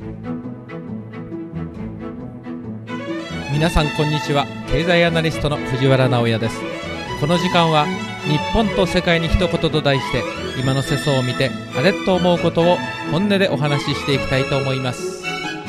皆さんこんにちは。経済アナリストの藤原直也です。この時間は日本と世界に一言と題して、今の世相を見てあれと思うことを本音でお話ししていきたいと思います。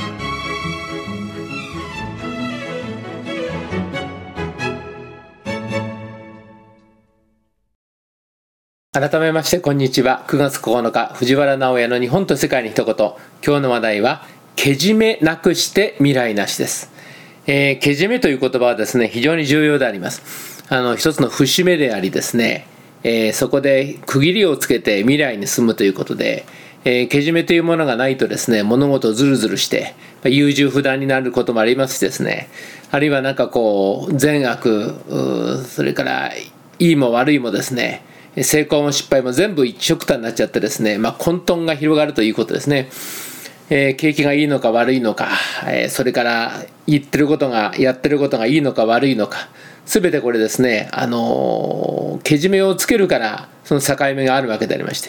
改めましてこんにちは。9月9日藤原直也の日本と世界に一言。今日の話題はけじめなくして未来なしです。けじめという言葉はですね、非常に重要であります。一つの節目でありですね、そこで区切りをつけて未来に進むということで、けじめというものがないとですね、物事をずるずるして優柔不断になることもありますしですね、あるいは善悪、それからいいも悪いもですね、成功も失敗も全部一緒くたになっちゃってですね、混沌が広がるということですね。景気がいいのか悪いのか、それから言ってることがやってることがいいのか悪いのか、全てこれですね、けじめをつけるからその境目があるわけでありまして、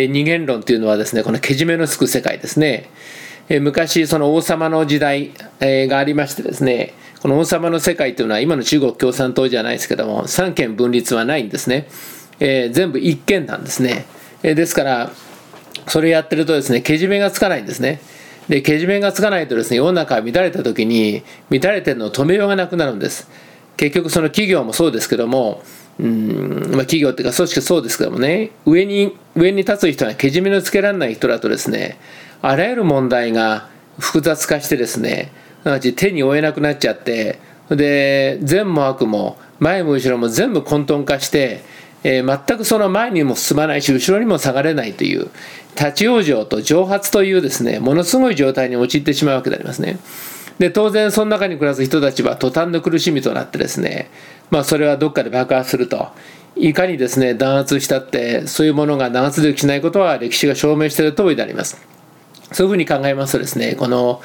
二元論というのはですね、このけじめのつく世界ですね。昔その王様の時代がありましてですね、この王様の世界というのは今の中国共産党じゃないですけども、三権分立はないんですね。全部一権なんですね。ですからそれやってるとですね、けじめがつかないんですね。で、けじめがつかないとですね、世の中が乱れた時に乱れてるのを止めようがなくなるんです。結局その企業もそうですけども、企業っていうか組織そうですけどもね、上に立つ人はけじめのつけられない人だとですね、あらゆる問題が複雑化してですね、手に負えなくなっちゃって、で善も悪も前も後ろも全部混沌化して、全くその前にも進まないし後ろにも下がれないという立ち往生と蒸発というですね、ものすごい状態に陥ってしまうわけでありますね。で、当然その中に暮らす人たちは途端の苦しみとなってですね、それはどっかで爆発すると、いかにですね弾圧したってそういうものが長続きしないことは歴史が証明している通りであります。そういうふうに考えますとですね、この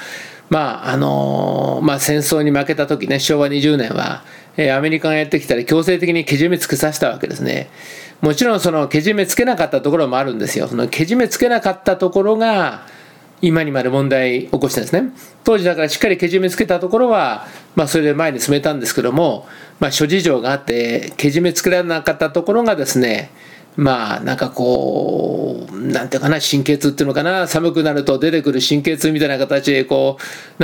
戦争に負けた時ね、昭和20年はアメリカがやってきたら強制的にけじめつけさせたわけですね。もちろんそのけじめつけなかったところもあるんですよ。そのけじめつけなかったところが今にまで問題を起こしてるんですね。当時だからしっかりけじめつけたところは、それで前に進めたんですけども、諸事情があってけじめつけられなかったところがですね、なんていうかな、神経痛っていうのかな、寒くなると出てくる神経痛みたいな形で時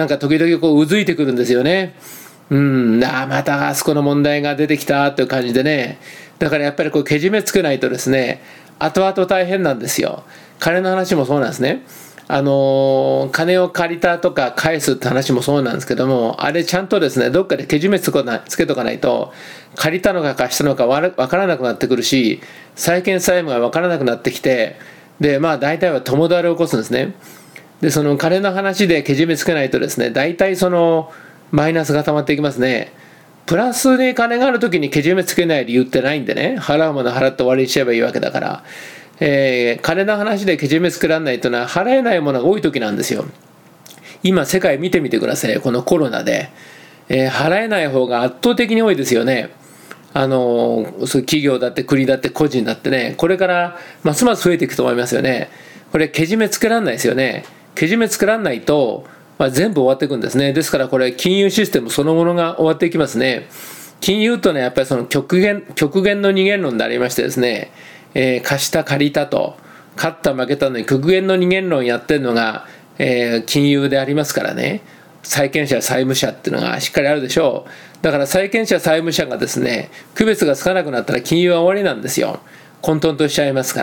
々うずいてくるんですよね。またあそこの問題が出てきたという感じでね。だからやっぱりけじめつけないとですね、後々大変なんですよ。金の話もそうなんですね。金を借りたとか返すって話もそうなんですけども、あれちゃんとですね、どっかでけじめつけとかないと、借りたのか貸したのか分からなくなってくるし、債権債務が分からなくなってきて、で大体は共倒れを起こすんですね。で、その金の話でけじめつけないとですね、大体そのマイナスが溜まっていきますね。プラスで金がある時にけじめつけない理由ってないんでね、払うもの払って終わりにしちゃえばいいわけだから、金の話でけじめつけられないというのは払えないものが多い時なんですよ。今世界見てみてください。このコロナで、払えない方が圧倒的に多いですよね。そう企業だって国だって個人だってね、これからますます増えていくと思いますよね。これけじめつけられないですよね。けじめつけられないと、全部終わっていくんですね。ですからこれ金融システムそのものが終わっていきますね。金融というのはやっぱりその極限の二元論でありましてですね、貸した借りたと、勝った負けたのに極限の二元論やってるのが、金融でありますからね。債権者債務者っていうのがしっかりあるでしょう。だから債権者債務者がですね、区別がつかなくなったら金融は終わりなんですよ。混沌としちゃいますから。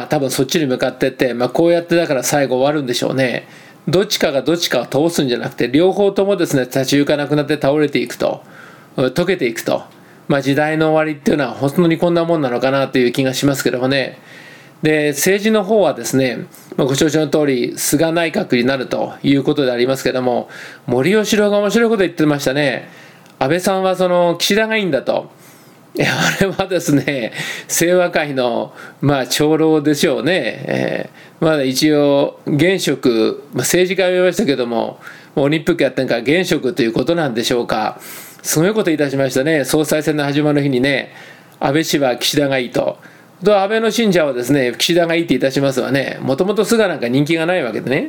多分そっちに向かってって、こうやってだから最後終わるんでしょうね。どっちかがどっちかを倒すんじゃなくて、両方ともですね、立ち行かなくなって倒れていくと、溶けていくと、時代の終わりっていうのは本当にこんなもんなのかなという気がしますけどもね。で、政治の方はですね、ご承知の通り菅内閣になるということでありますけども、森喜朗が面白いこと言ってましたね。安倍さんはその岸田がいいんだと。あれはですね、清和会の長老でしょうね。一応現職、政治家を言いましたけども、オリンピックやってんから現職ということなんでしょうか。すごいこと言いたしましたね。総裁選の始まる日にね、安倍氏は岸田がいいと。安倍の信者はですね、岸田がいいっていたしますわね。もともと菅なんか人気がないわけでね。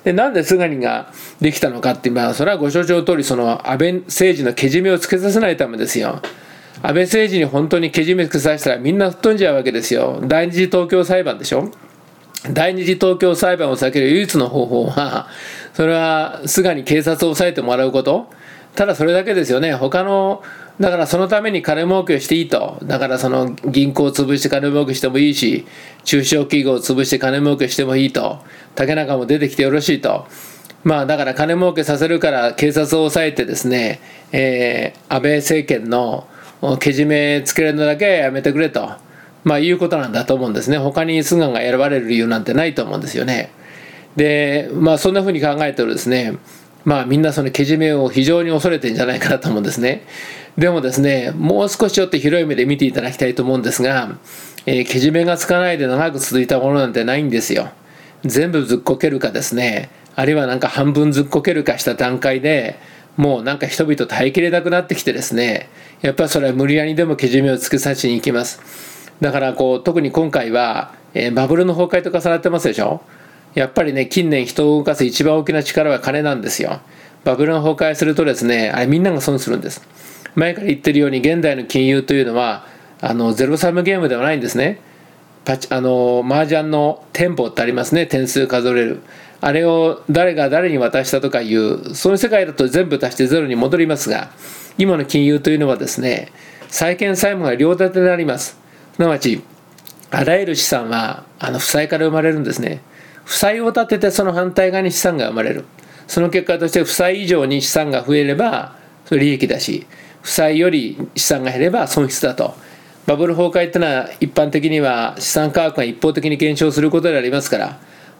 でなんで菅ができたのかって、それはご承知の通り、その安倍政治のけじめをつけさせないためですよ。安倍政治に本当にけじめつけさせたらみんな吹っ飛んじゃうわけですよ。第二次東京裁判でしょ。第二次東京裁判を避ける唯一の方法は、それは菅に警察を抑えてもらうこと。ただそれだけですよね。他のだからそのために金儲けをしていいと。だからその銀行を潰して金儲けしてもいいし、中小企業を潰して金儲けしてもいいと。竹中も出てきてよろしいと。だから金儲けさせるから警察を抑えてですね、安倍政権のけじめつけるのだけはやめてくれと、いうことなんだと思うんですね。他に菅が選ばれる理由なんてないと思うんですよね。で、そんなふうに考えてるとですね、みんなそのけじめを非常に恐れてるんじゃないかなと思うんですね。でもですね、もう少しちょっと広い目で見ていただきたいと思うんですが、けじめがつかないで長く続いたものなんてないんですよ。全部ずっこけるかですね、あるいは半分ずっこけるかした段階で、もう人々耐えきれなくなってきてですね、やっぱりそれは無理やりでもけじめをつけさせに行きます。だから特に今回は、バブルの崩壊と重なってますでしょ。やっぱりね、近年人を動かす一番大きな力は金なんですよ。バブルが崩壊するとですね、あれみんなが損するんです。前から言ってるように現代の金融というのはゼロサムゲームではないんですね。麻雀のテンポってありますね。点数数える。あれを誰が誰に渡したとかいう、そういう世界だと全部足してゼロに戻りますが、今の金融というのはですね、債権債務が両立てになります。すなわちあらゆる資産は負債から生まれるんですね。負債を立ててその反対側に資産が生まれる。その結果として負債以上に資産が増えればそれ利益だし、負債より資産が減れば損失だと。バブル崩壊ってのは一般的には資産価格が一方的に減少することでありますから、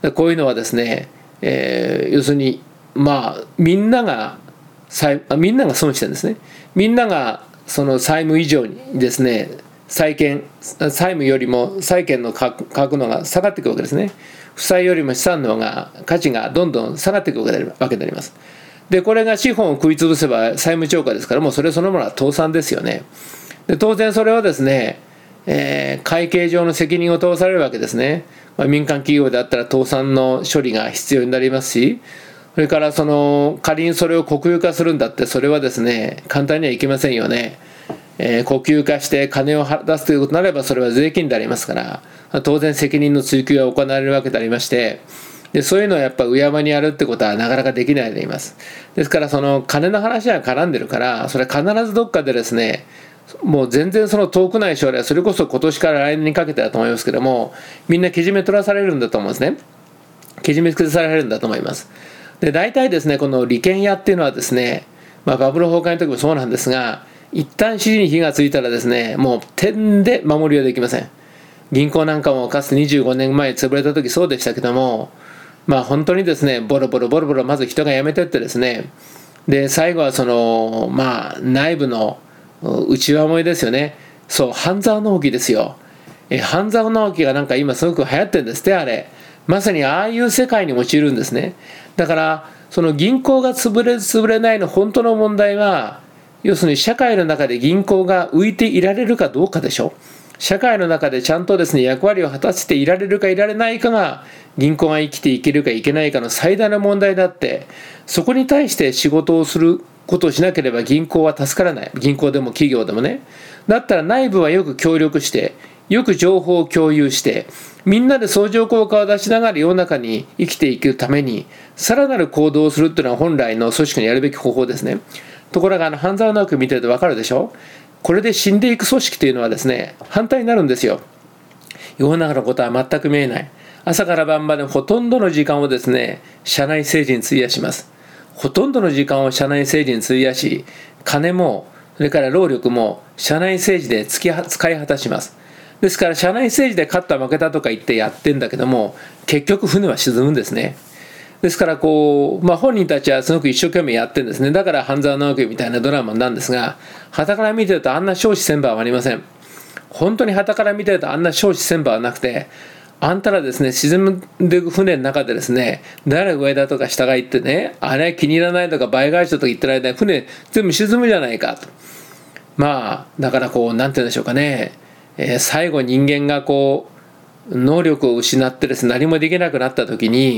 こういうのはですね、要するにみんなが損してるんですね。みんながその債務以上にですね、債務よりも債権の価格のが下がっていくわけですね。負債よりも資産の方が価値がどんどん下がっていくわけであります。でこれが資本を食い潰せば債務超過ですから、もうそれそのものは倒産ですよね。で当然それはですね、会計上の責任を問わされるわけですね。民間企業であったら倒産の処理が必要になりますし、それから仮にそれを国有化するんだって、それはですね簡単にはいきませんよね。国有化して金を出すということになればそれは税金でありますから、当然責任の追及が行われるわけでありまして、でそういうのをやっぱうやまにやるってことはなかなかできないでいます。ですからその金の話が絡んでるから、それは必ずどっかでですね、もう全然その遠くない将来、それこそ今年から来年にかけてだと思いますけども、みんなけじめ取らされるんだと思うんですね。けじめつけされるんだと思います。で大体ですね、この利権屋っていうのはですね、バブル崩壊の時もそうなんですが、一旦支持に火がついたらですね、もう点で守りはできません。銀行なんかもかつて25年前潰れた時そうでしたけども、本当にですね、ボロボロまず人が辞めてってですね、で最後は内部の内輪もめですよね。そう、半沢直樹ですよ。半沢直樹が今すごく流行ってるんですって。あれまさにああいう世界に陥るんですね。だからその銀行が潰れないの本当の問題は、要するに社会の中で銀行が浮いていられるかどうかでしょ。社会の中でちゃんとですね役割を果たしていられるかいられないかが銀行が生きていけるかいけないかの最大の問題だって、そこに対して仕事をすることをしなければ銀行は助からない。銀行でも企業でもね。だったら内部はよく協力して、よく情報を共有して、みんなで相乗効果を出しながら世の中に生きていくためにさらなる行動をするっていうのは本来の組織のやるべき方法ですね。ところが半沢直樹見てると分かるでしょ。これで死んでいく組織というのはですね、反対になるんですよ。世の中のことは全く見えない。朝から晩までほとんどの時間をですね、社内政治に費やします。ほとんどの時間を社内政治に費やし、金もそれから労力も社内政治で使い果たします。ですから社内政治で勝った負けたとか言ってやってんだけども、結局船は沈むんですね。ですから本人たちはすごく一生懸命やってるんですね。だから半沢直樹みたいなドラマなんですが、傍から見てるとあんな笑止千万はありません。本当に傍から見てるとあんな笑止千万はなくて、あんたらですね、沈んでいく船の中でですね、誰が上だとか下が行ってね、あれ気に入らないとか倍返しだとか言ってる間に船全部沈むじゃないかと。だからなんて言うんでしょうかね、最後人間が能力を失ってですね、何もできなくなった時に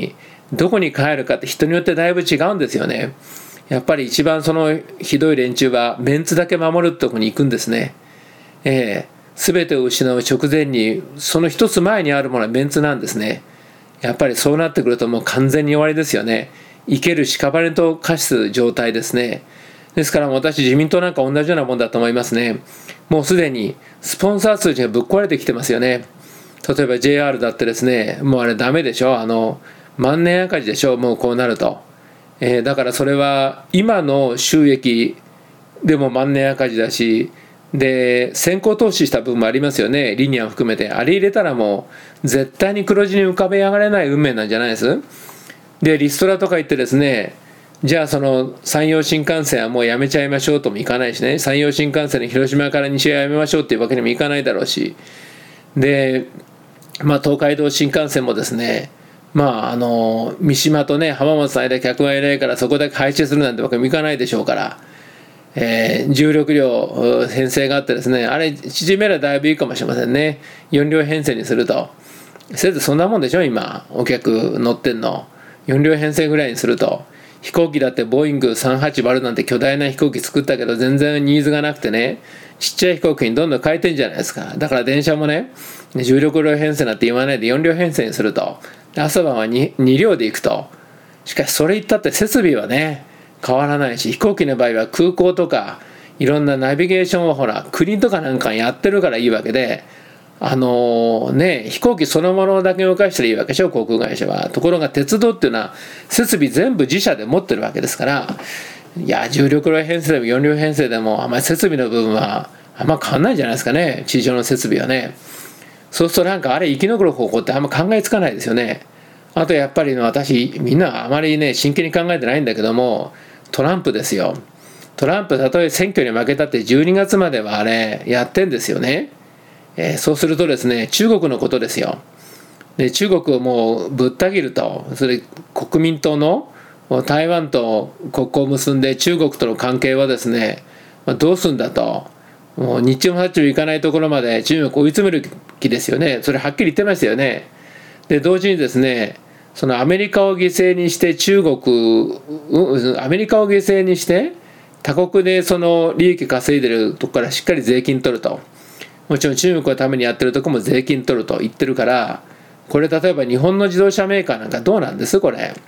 どこに帰るかって人によってだいぶ違うんですよね。やっぱり一番そのひどい連中はメンツだけ守るところに行くんですね。全てを失う直前にその一つ前にあるものはメンツなんですね。やっぱりそうなってくるともう完全に終わりですよね。生ける屍と化す状態ですね。ですから私自民党なんか同じようなもんだと思いますね。もうすでにスポンサー数がぶっ壊れてきてますよね。例えば JR だってですね、もうあれダメでしょ、万年赤字でしょ、もうこうなると。だからそれは今の収益でも万年赤字だし、で先行投資した分もありますよね、リニアを含めて。あれ入れたらもう絶対に黒字に浮かび上がれない運命なんじゃないです。でリストラとか言ってですね、じゃあその山陽新幹線はもうやめちゃいましょうともいかないしね、山陽新幹線で広島から西はやめましょうっていうわけにもいかないだろうし、で東海道新幹線もですね、三島とね浜松の間客がいないからそこだけ廃止するなんてわけにもいかないでしょうから、重力量編成があってですね、あれ縮めればだいぶいいかもしれませんね。4両編成にすると、せいぜいそんなもんでしょ今お客乗ってんの。4両編成ぐらいにすると、飛行機だってボーイング380なんて巨大な飛行機作ったけど全然ニーズがなくてね、ちっちゃい飛行機にどんどん変えてんじゃないですか。だから電車もね、16両編成なんて言わないで4両編成にすると、朝晩は 2両で行くと。しかしそれ言ったって設備はね変わらないし、飛行機の場合は空港とかいろんなナビゲーションをほら国とかなんかやってるからいいわけで、飛行機そのものだけ動かしたらいいわけでしょ航空会社は。ところが鉄道っていうのは設備全部自社で持ってるわけですから、いや16両編成でも4両編成でもあんまり設備の部分はあんま変わんないんじゃないですかね、地上の設備はね。そうするとなんかあれ生き残る方法ってあんま考えつかないですよね。あとやっぱり私みんなあまりね真剣に考えてないんだけども、トランプですよ。トランプたとえ選挙に負けたって12月まではあれやってんですよね。そうするとですね、中国のことですよ。で中国をもうぶった切ると、それ国民党の台湾と国交を結んで中国との関係はですね、どうすんだと、もう日中もさっちもいかないところまで中国追い詰める気ですよね。それはっきり言ってましたよね。で同時にですね、そのアメリカを犠牲にしてアメリカを犠牲にして他国でその利益稼いでるとこからしっかり税金取ると。もちろん中国のためにやってるとこも税金取ると言ってるから、これ例えば日本の自動車メーカーなんかどうなんですこれ。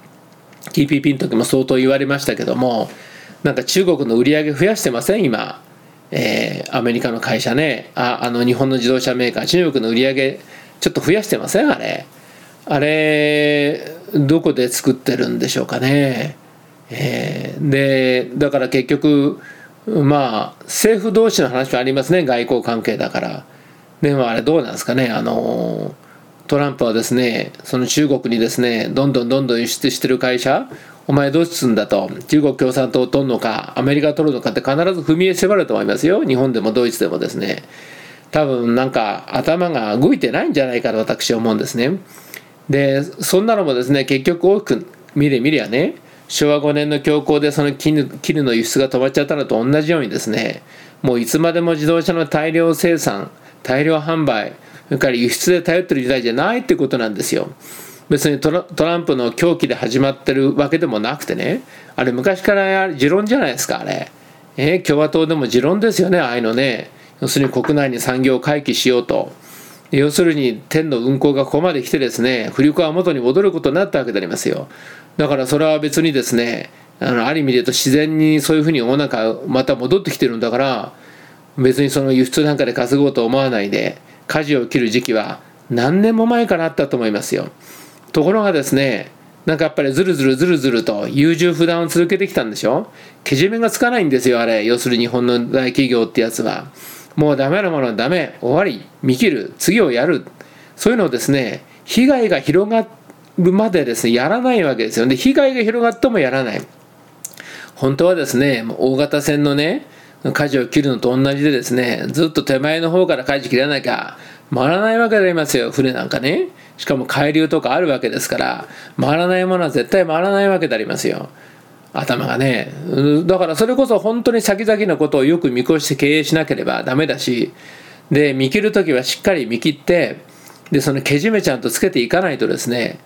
TPP の時も相当言われましたけども、なんか中国の売り上げ増やしてません今、アメリカの会社ね、日本の自動車メーカー中国の売り上げちょっと増やしてませんあれどこで作ってるんでしょうかね。でだから結局政府同士の話はありますね、外交関係だから。でもあれどうなんですかね、トランプはですね、その中国にですねどんどん輸出してる会社、お前どうするんだと、中国共産党を取るのかアメリカ取るのかって必ず踏み絵迫ると思いますよ。日本でもドイツでもですね、多分なんか頭が動いてないんじゃないかと私は思うんですね。でそんなのもですね、結局大きく見りゃね、昭和5年の恐慌でその絹の輸出が止まっちゃったのと同じようにですね、もういつまでも自動車の大量生産大量販売、それから輸出で頼ってる時代じゃないってことなんですよ。別にトランプの狂気で始まってるわけでもなくてね、あれ昔から持論じゃないですかあれ。共和党でも持論ですよね、ああいうのね。要するに国内に産業を回帰しようと。要するに天の運行がここまで来てですね、振り子は元に戻ることになったわけでありますよ。だからそれは別にですね、ある意味で言うと自然にそういうふうに世の中また戻ってきてるんだから、別にその輸出なんかで稼ごうと思わないで舵を切る時期は何年も前からあったと思いますよ。ところがですね、なんかやっぱりずるずると優柔不断を続けてきたんでしょ。けじめがつかないんですよあれ。要するに日本の大企業ってやつはもうダメなものはダメ、終わり、見切る、次をやる、そういうのをですね、被害が広がるまでですねやらないわけですよ。で被害が広がってもやらない。本当はですね、大型船のね舵を切るのと同じでですね、ずっと手前の方から舵切らなきゃ回らないわけでありますよ、船なんかね。しかも海流とかあるわけですから、回らないものは絶対回らないわけでありますよ、頭がね。だからそれこそ本当に先々のことをよく見越して経営しなければダメだし、で見切るときはしっかり見切って、でそのけじめちゃんとつけていかないとですね、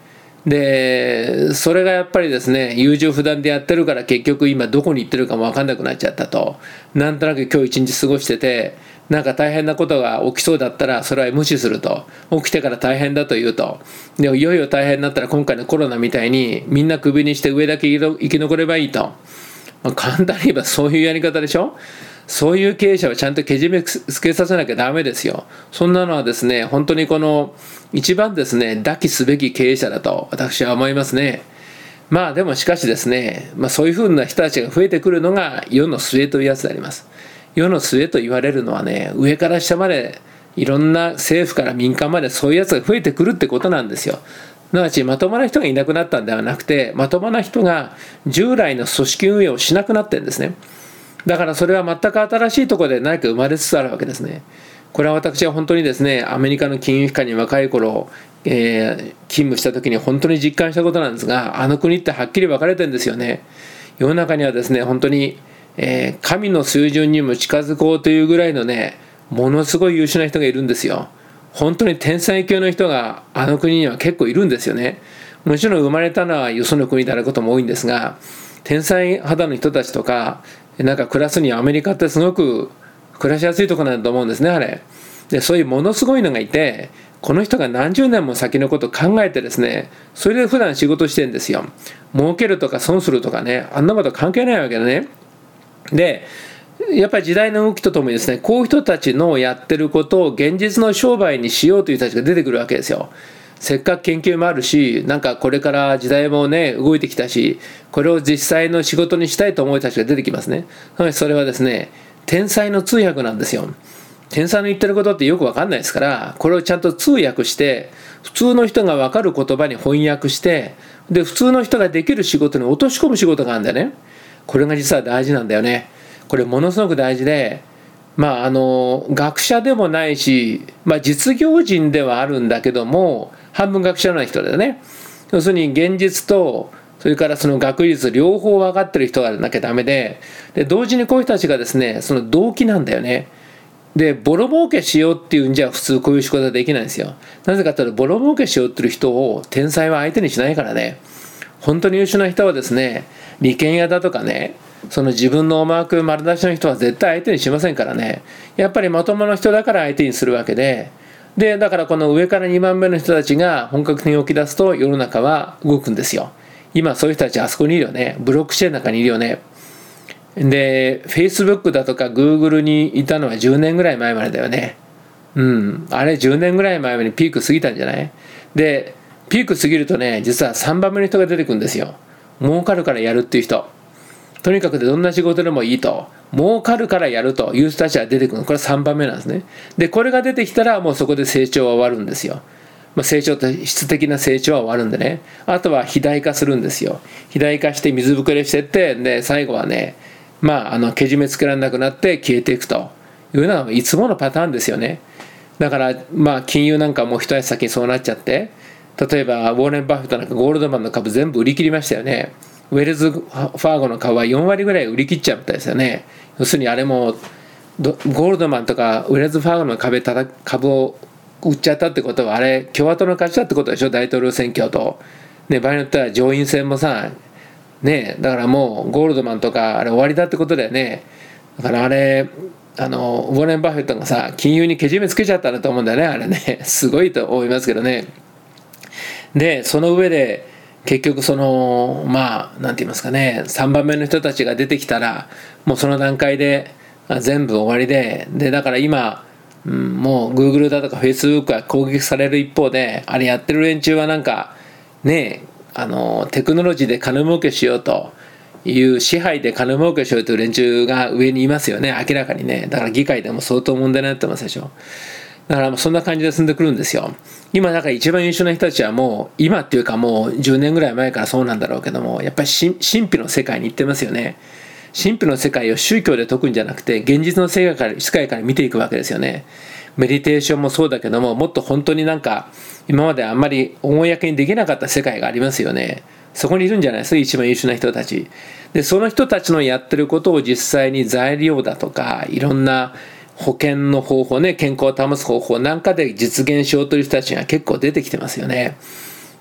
でそれがやっぱりですね、優柔不断でやってるから結局今どこに行ってるかも分かんなくなっちゃったと。なんとなく今日一日過ごしてて、なんか大変なことが起きそうだったらそれは無視すると、起きてから大変だと言うと、でいよいよ大変になったら今回のコロナみたいにみんなクビにして上だけ生き残ればいいと、簡単に言えばそういうやり方でしょ。そういう経営者はちゃんとけじめつけさせなきゃダメですよ。そんなのはですね、本当にこの一番ですね、打棄すべき経営者だと私は思いますね。まあでもしかしですね、そういうふうな人たちが増えてくるのが世の末というやつであります。世の末と言われるのはね、上から下までいろんな政府から民間までそういうやつが増えてくるってことなんですよ。すなわちまともな人がいなくなったんではなくて、まともな人が従来の組織運営をしなくなってるんですね。だからそれは全く新しいところで何か生まれつつあるわけですね。これは私は本当にですね、アメリカの金融機関に若い頃、勤務した時に本当に実感したことなんですが、あの国ってはっきり分かれてるんですよね。世の中にはですね、本当に、神の水準にも近づこうというぐらいのね、ものすごい優秀な人がいるんですよ。本当に天才級の人があの国には結構いるんですよね。もちろん生まれたのはよその国であることも多いんですが、天才肌の人たちとか、なんか暮らすにアメリカってすごく暮らしやすいところなんだと思うんですね、あれ。で、そういうものすごいのがいて、この人が何十年も先のことを考えてですね、それで普段仕事してるんですよ。儲けるとか損するとかね、あんなこと関係ないわけだね。で、やっぱり時代の動きとともにですね、こういう人たちのやってることを現実の商売にしようという人たちが出てくるわけですよ。せっかく研究もあるし、なんかこれから時代もね動いてきたし、これを実際の仕事にしたいと思う人たちが出てきますね。それはですね、天才の通訳なんですよ。天才の言ってることってよく分かんないですから、これをちゃんと通訳して普通の人が分かる言葉に翻訳して、で普通の人ができる仕事に落とし込む仕事があるんだよね。これが実は大事なんだよね。これものすごく大事で、学者でもないし、実業人ではあるんだけども、半分学者のような人だよね。要するに現実とそれからその学術両方分かってる人がなきゃダメで、同時にこういう人たちがですね、その動機なんだよね。でボロ儲けしようっていうんじゃ普通こういう仕事はできないんですよ。なぜかというと、ボロ儲けしようっていう人を天才は相手にしないからね。本当に優秀な人はですね、利権屋だとかね、その自分の思惑丸出しの人は絶対相手にしませんからね。やっぱりまともな人だから相手にするわけで、だからこの上から2番目の人たちが本格的に起き出すと世の中は動くんですよ。今そういう人たちあそこにいるよね。ブロックチェーンの中にいるよね。で Facebook だとか Google にいたのは10年ぐらい前までだよね。あれ10年ぐらい前までにピーク過ぎたんじゃない？でピーク過ぎるとね、実は3番目の人が出てくるんですよ。儲かるからやるっていう人。とにかくどんな仕事でもいいと、儲かるからやるという人たちが出てくる。これ3番目なんですね。でこれが出てきたらもうそこで成長は終わるんですよ。成長って質的な成長は終わるんでね。あとは肥大化するんですよ。肥大化して水ぶくれしてって、で最後はね、けじめつけられなくなって消えていくというのはいつものパターンですよね。だから金融なんかもう一足先にそうなっちゃって、例えばウォーレン・バフェットなんかゴールドマンの株全部売り切りましたよね。ウェルズ・ファーゴの株は4割ぐらい売り切っちゃったですよね。要するにあれもゴールドマンとかウェルズ・ファーゴの株を売っちゃったってことは、あれ共和党の勝ちだってことでしょ。大統領選挙と、場合によっては上院選もさね、だからもうゴールドマンとかあれ終わりだってことだよね。だからあれウォーレン・バフェットがさ金融にけじめつけちゃったんだと思うんだよね。あれねすごいと思いますけどね。でその上で結局なんて言いますかね、3番目の人たちが出てきたらもうその段階で全部終わりで、だから今、もう Google だとか Facebook が攻撃される一方で、あれやってる連中はなんかね、テクノロジーで金儲けしようという支配で金儲けしようという連中が上にいますよね、明らかにね。だから議会でも相当問題になってますでしょ。だからそんな感じで進んでくるんですよ。今だから一番優秀な人たちはもう今っていうかもう10年ぐらい前からそうなんだろうけども、やっぱり神秘の世界に行ってますよね。神秘の世界を宗教で解くんじゃなくて現実の世界から見ていくわけですよね。メディテーションもそうだけども、もっと本当になんか今まであんまり公にできなかった世界がありますよね。そこにいるんじゃないですか、一番優秀な人たちで。その人たちのやってることを実際に材料だとかいろんな保険の方法ね、健康を保つ方法なんかで実現しようという人たちが結構出てきてますよね。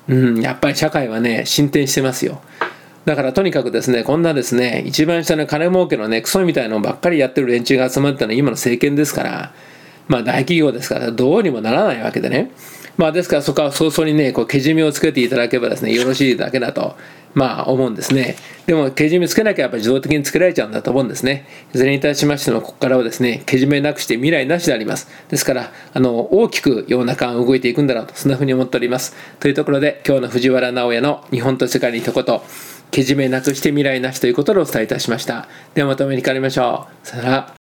やっぱり社会はね進展してますよ。だからとにかくですね、こんなですね一番下の金儲けのねクソみたいなのばっかりやってる連中が集まったのは今の政権ですから、大企業ですからどうにもならないわけでね。ですからそこは早々にねけじめをつけていただければですねよろしいだけだと思うんですね。でもけじめつけなきゃやっぱり自動的につけられちゃうんだと思うんですね。いずれにいたしましてもここからはですねけじめなくして未来なしであります。ですから大きく世の中が動いていくんだろうと、そんなふうに思っております。というところで今日の藤原直哉の日本と世界に一言、けじめなくして未来なしということをお伝えいたしました。ではまたお目にかかりましょう。さよなら。